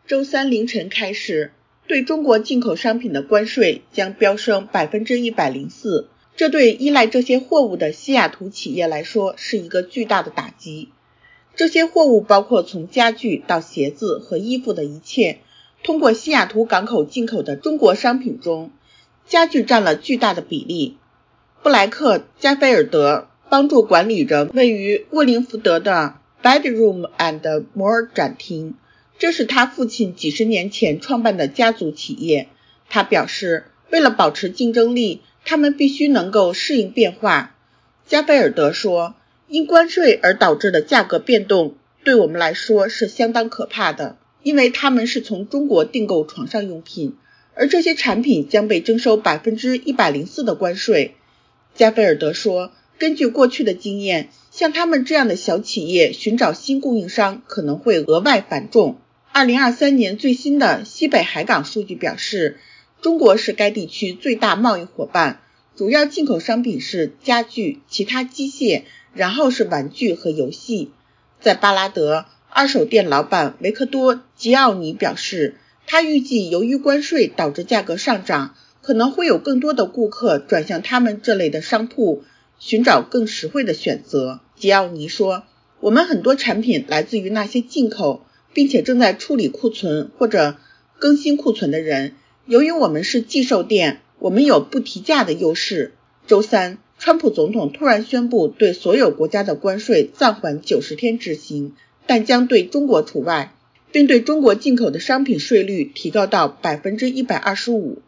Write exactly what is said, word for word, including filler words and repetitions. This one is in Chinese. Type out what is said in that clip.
周三凌晨开始，对中国进口商品的关税将飙升 百分之一百零四， 这对依赖这些货物的西雅图企业来说是一个巨大的打击。这些货物包括从家具到鞋子和衣服的一切通过西雅图港口进口的中国商品中，家具占了巨大的比例。布莱克·加菲尔德帮助管理着位于沃林福德的 Bedroom and More 展厅，这是他父亲几十年前创办的家族企业。他表示，为了保持竞争力，他们必须能够适应变化。加菲尔德说，因关税而导致的价格变动对我们来说是相当可怕的，因为他们是从中国订购床上用品，而这些产品将被征收 百分之一百零四 的关税。加菲尔德说，根据过去的经验，像他们这样的小企业寻找新供应商可能会额外繁重。二零二三年最新的西北海港数据表示，中国是该地区最大贸易伙伴，主要进口商品是家具、其他机械，然后是玩具和游戏。在巴拉德，二手店老板维克多·吉奥尼表示，他预计由于关税导致价格上涨，可能会有更多的顾客转向他们这类的商铺，寻找更实惠的选择。吉奥尼说，我们很多产品来自于那些进口并且正在处理库存或者更新库存的人。由于我们是寄售店，我们有不提价的优势。周三，川普总统突然宣布对所有国家的关税暂缓九十天执行，但将对中国除外，并对中国进口的商品税率提高到 百分之一百二十五。